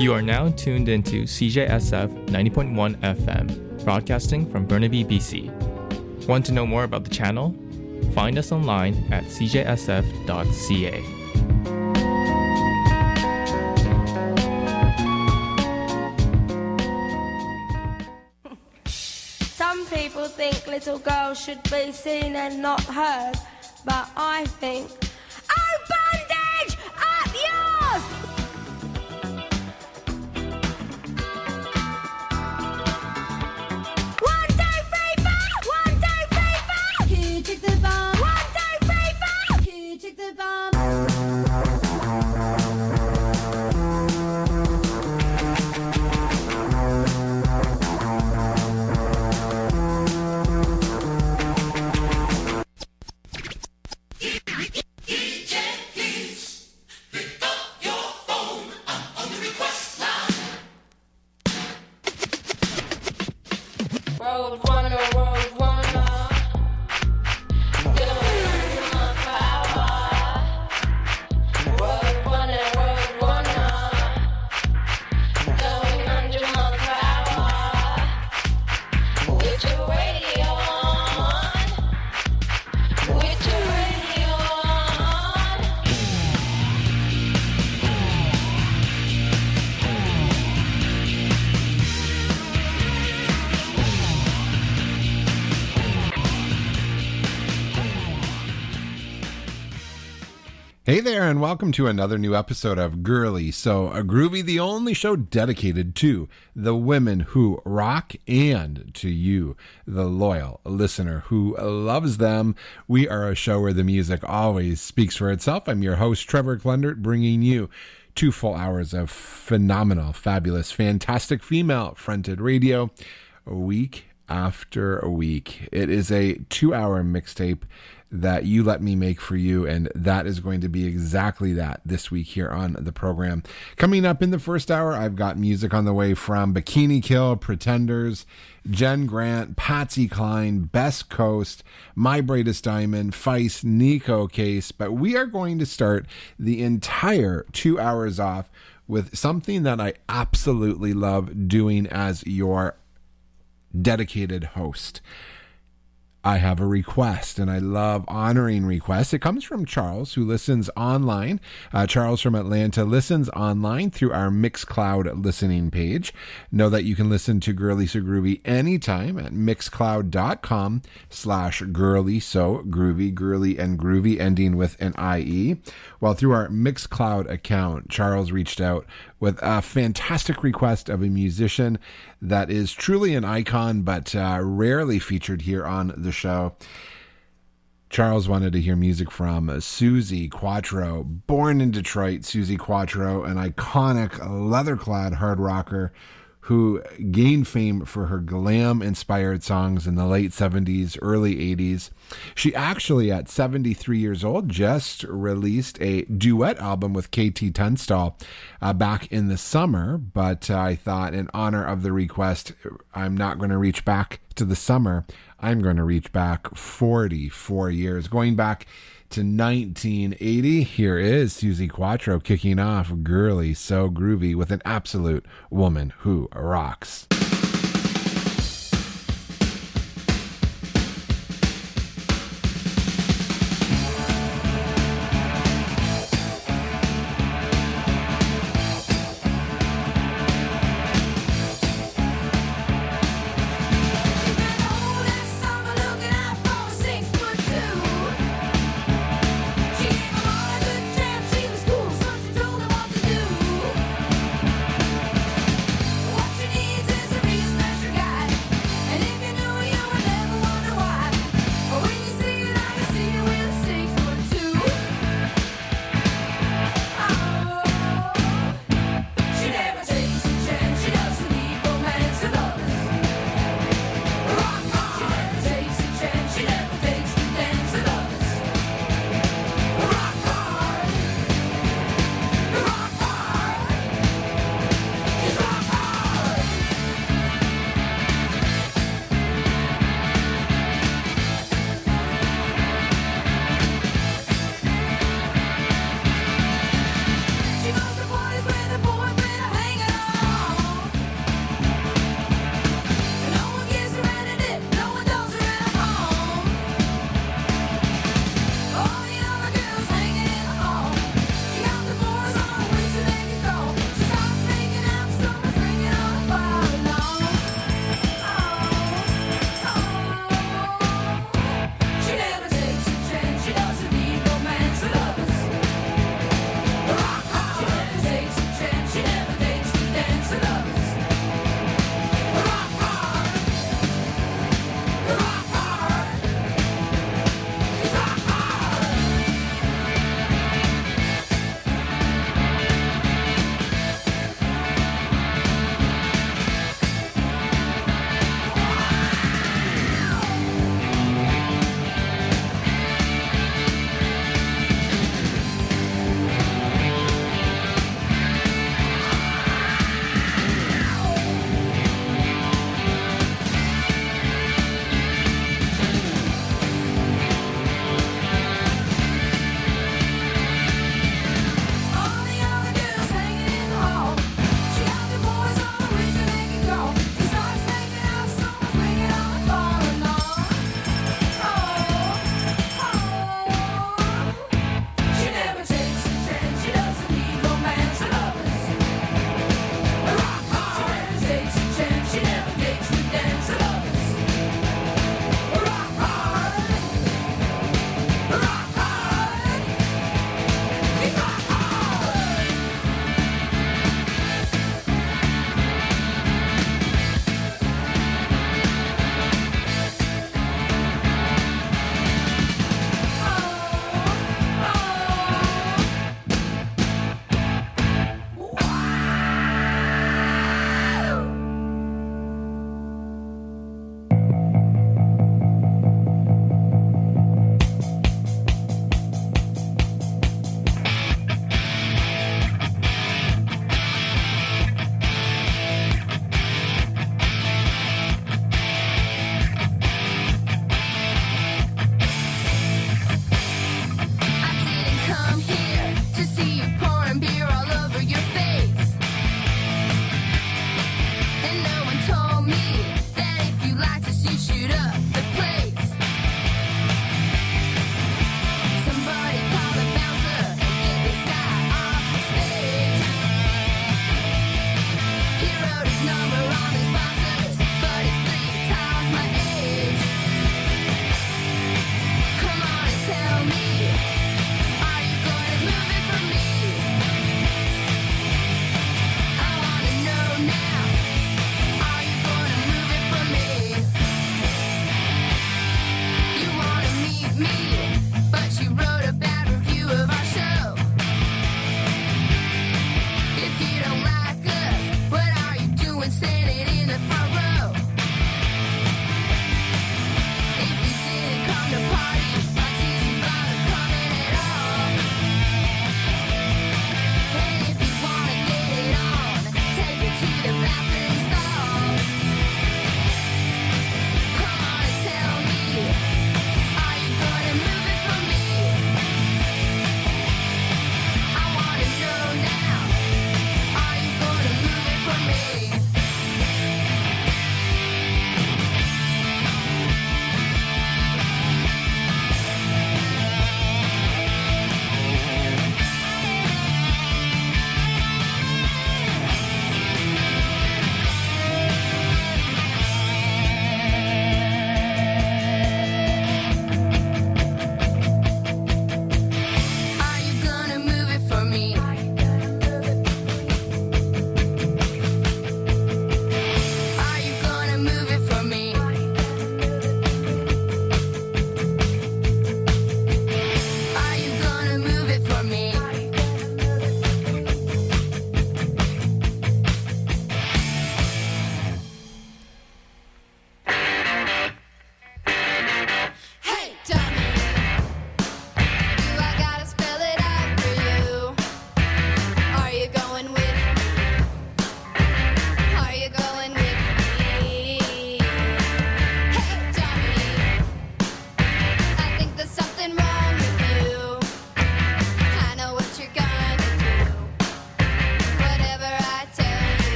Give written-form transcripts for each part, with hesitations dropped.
You are now tuned into CJSF 90.1 FM, broadcasting from Burnaby, BC. Want to know more about the channel? Find us online at cjsf.ca. Some people think little girls should be seen and not heard, but I think, oh, bondage, up yours! Hey there, and welcome to another new episode of Girly So Groovy, the only show dedicated to the women who rock and to you, the loyal listener who loves them. We are a show where the music always speaks for itself. I'm your host, Trevor Glendert, bringing you 2 full hours of phenomenal, fabulous, fantastic female-fronted radio week after week. It is a 2-hour mixtape that you let me make for you, and that is going to be exactly that this week here on the program. Coming up in the first hour, I've got music on the way from Bikini Kill, Pretenders, Jen Grant, Patsy Cline, Best Coast, My Brightest Diamond, Feist, Nico Case, but we are going to start the entire 2 hours off with something that I absolutely love doing as your dedicated host. I have a request, and I love honoring requests. It comes from Charles, who listens online. Charles from Atlanta listens online through our Mixcloud listening page. Know that you can listen to Girly So Groovy anytime at mixcloud.com/girly so groovy, girly and groovy, ending with an IE. Well, through our Mixcloud account, Charles reached out with a fantastic request of a musician that is truly an icon, but rarely featured here on the show. Charles wanted to hear music from Suzi Quatro. Born in Detroit, Suzi Quatro, an iconic leather-clad hard rocker who gained fame for her glam-inspired songs in the late 70s, early 80s. She actually, at 73 years old, just released a duet album with KT Tunstall back in the summer, but I thought in honor of the request, I'm not going to reach back to the summer. I'm going to reach back 44 years, going back to 1980. Here is Suzi Quatro kicking off Girly So Groovy with an absolute woman who rocks. What she needs is a reason.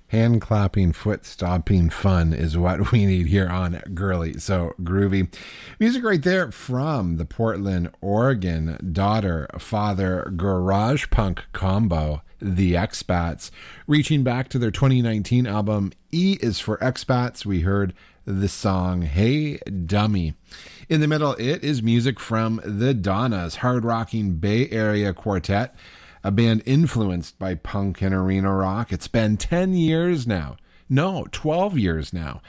Hand clapping, foot stomping fun is what we need here on Girly So Groovy. Music right there from the Portland, Oregon daughter-father garage punk combo, The Expats. Reaching back to their 2019 album, E is for Expats, we heard the song Hey Dummy. In the middle, it is music from the Donnas, hard-rocking Bay Area quartet, a band influenced by punk and arena rock. It's been 10 years now. No, 12 years now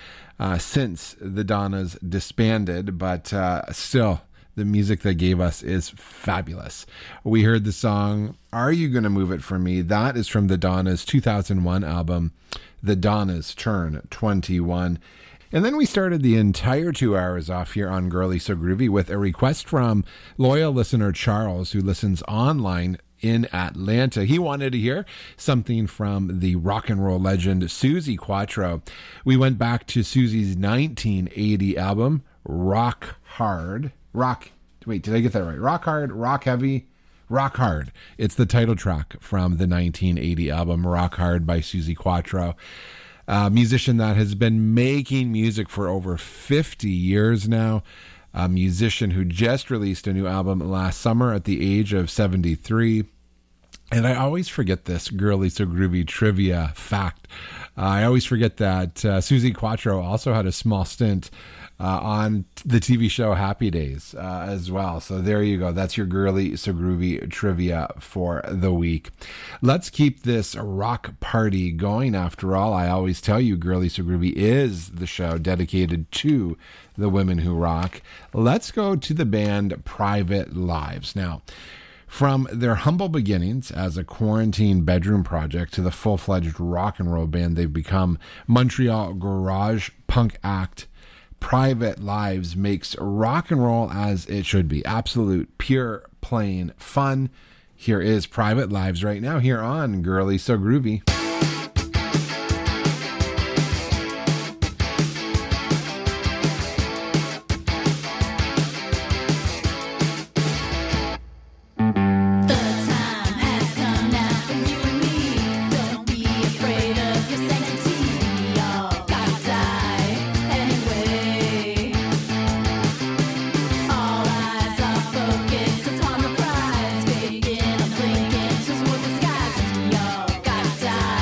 since the Donnas disbanded, but still, the music they gave us is fabulous. We heard the song Are You Gonna Move It For Me? That is from the Donnas' 2001 album, The Donnas Turn 21. And then we started the entire 2 hours off here on Girly So Groovy with a request from loyal listener Charles, who listens online in Atlanta. He wanted to hear something from the rock and roll legend Suzi Quatro. We went back to Suzi's 1980 album, Rock Hard. Wait, did I get that right? Rock Hard, Rock Heavy, Rock Hard. It's the title track from the 1980 album, Rock Hard by Suzi Quatro. A musician that has been making music for over 50 years now. A musician who just released a new album last summer at the age of 73. And I always forget this Girly So Groovy trivia fact. I always forget that Suzi Quatro also had a small stint on the TV show Happy Days as well. So there you go. That's your Girly So Groovy trivia for the week. Let's keep this rock party going. After all, I always tell you Girly So Groovy is the show dedicated to the women who rock. Let's go to the band Private Lives. Now, from their humble beginnings as a quarantine bedroom project to the full-fledged rock and roll band they've become, Montreal garage punk act Private Lives makes rock and roll as it should be. Absolute, pure, plain fun. Here is Private Lives right now here on Girly So Groovy. Die.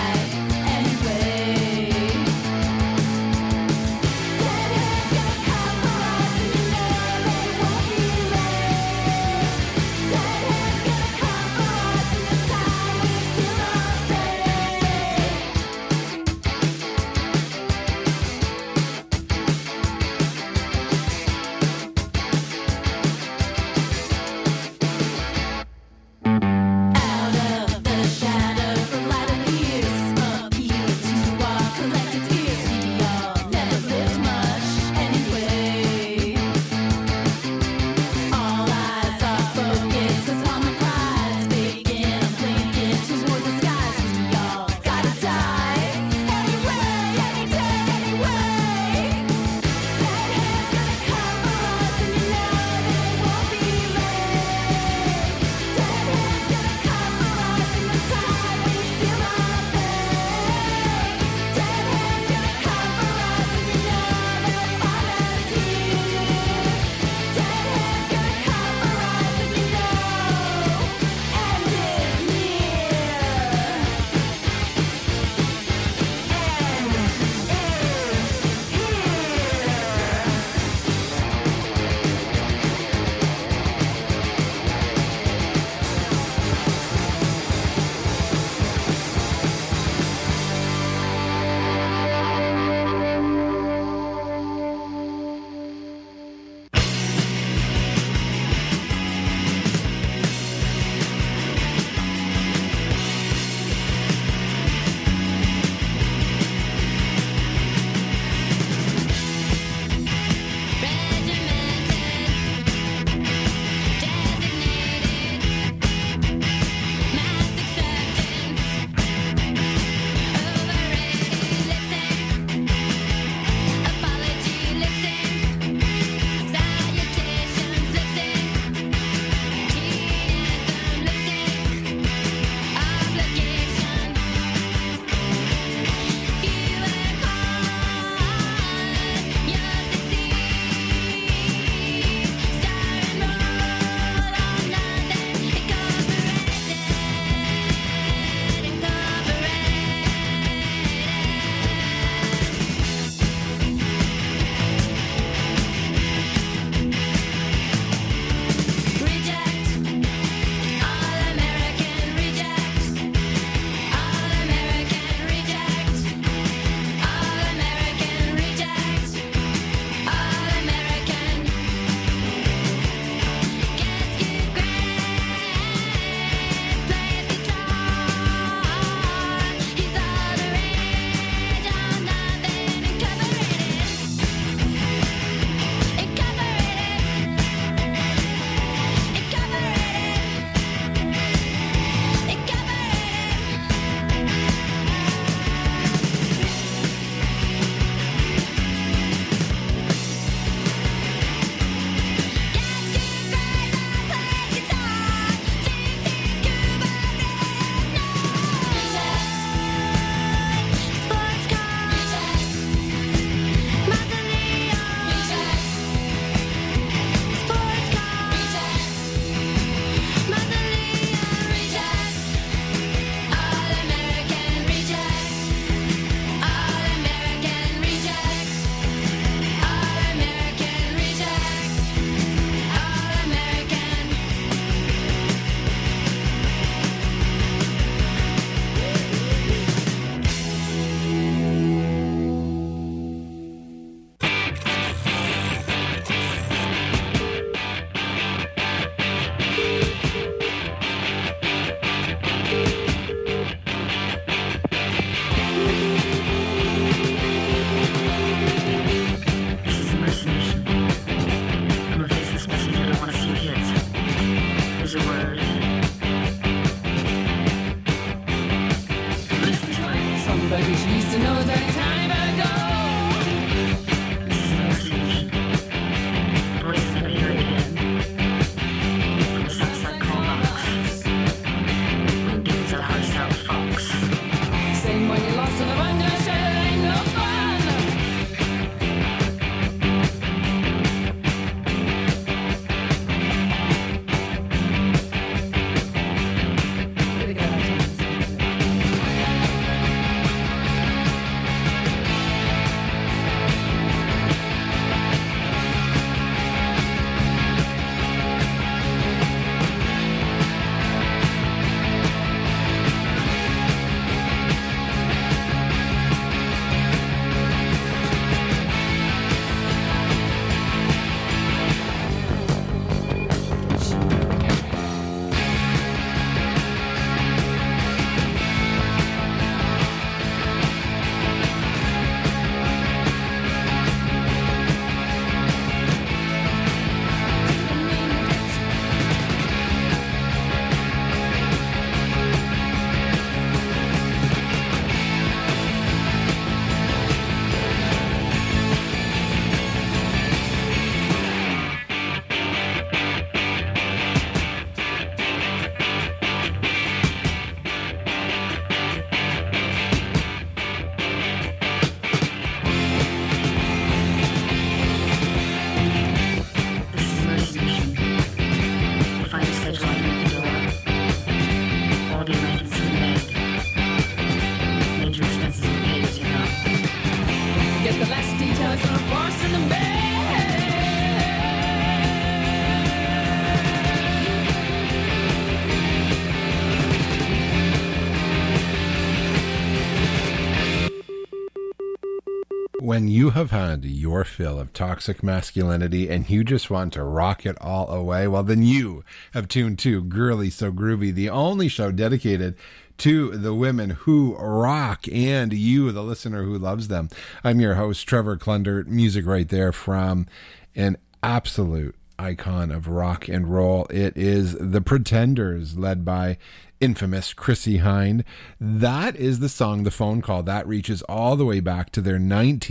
When you have had your fill of toxic masculinity and you just want to rock it all away, well, then you have tuned to Girly So Groovy, the only show dedicated to the women who rock and you, the listener who loves them. I'm your host, Trevor Klundert. Music right there from an absolute icon of rock and roll. It is The Pretenders, led by infamous Chrissie Hynde. That is the song The Phone Call. That reaches all the way back to their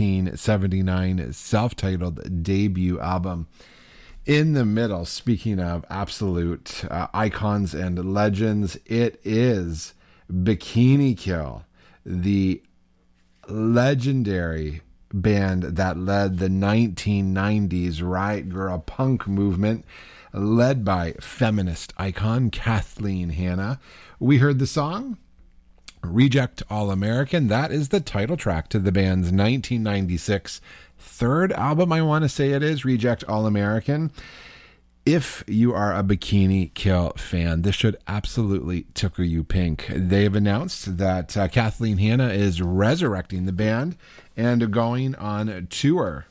1979 self-titled debut album. In the middle, speaking of absolute icons and legends, it is Bikini Kill, the legendary band that led the 1990s riot girl punk movement, led by feminist icon Kathleen Hanna. We heard the song Reject All American. That is the title track to the band's 1996 third album, I want to say it is, Reject All American. If you are a Bikini Kill fan, this should absolutely tickle you pink. They've announced that Kathleen Hanna is resurrecting the band and going on tour.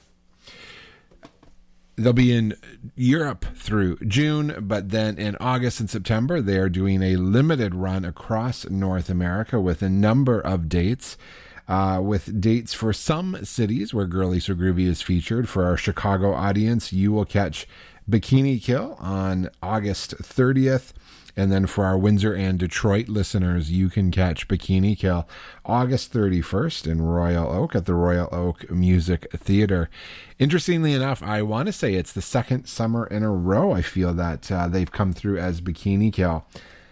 They'll be in Europe through June, but then in August and September, they are doing a limited run across North America with a number of dates, with dates for some cities where Girly So Groovy is featured. For our Chicago audience, you will catch Bikini Kill on August 30th. And then for our Windsor and Detroit listeners, you can catch Bikini Kill August 31st in Royal Oak at the Royal Oak Music Theater. Interestingly enough, I want to say it's the second summer in a row I feel that they've come through as Bikini Kill.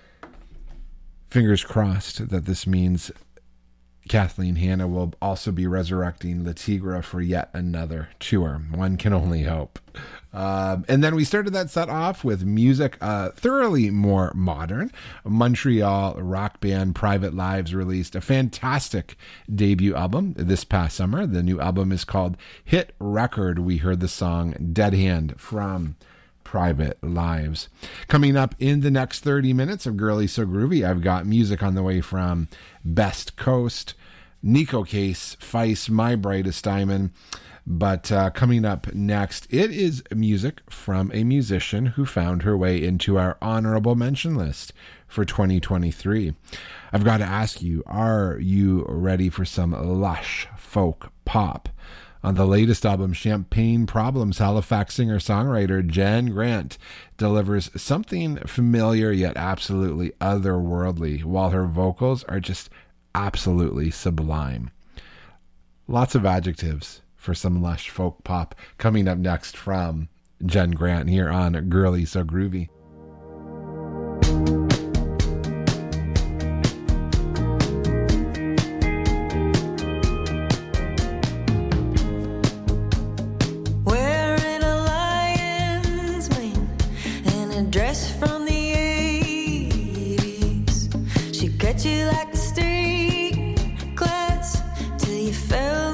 Fingers crossed that this means Kathleen Hanna will also be resurrecting Le Tigre for yet another tour. One can only hope. And then we started that set off with music thoroughly more modern. Montreal rock band Private Lives released a fantastic debut album this past summer. The new album is called Hit Record. We heard the song Dead Hand from Private Lives. Coming up in the next 30 minutes of Girly So Groovy, I've got music on the way from Best Coast, Nico Case, Feist, My Brightest Diamond. But coming up next, it is music from a musician who found her way into our honorable mention list for 2023. I've got to ask you, are you ready for some lush folk pop? On the latest album, Champagne Problems, Halifax singer-songwriter Jen Grant delivers something familiar yet absolutely otherworldly, while her vocals are just absolutely sublime. Lots of adjectives for some lush folk pop coming up next from Jen Grant here on Girly So Groovy. Wearing a lion's mane and a dress from the 80s. She cut you like a street glass till you fell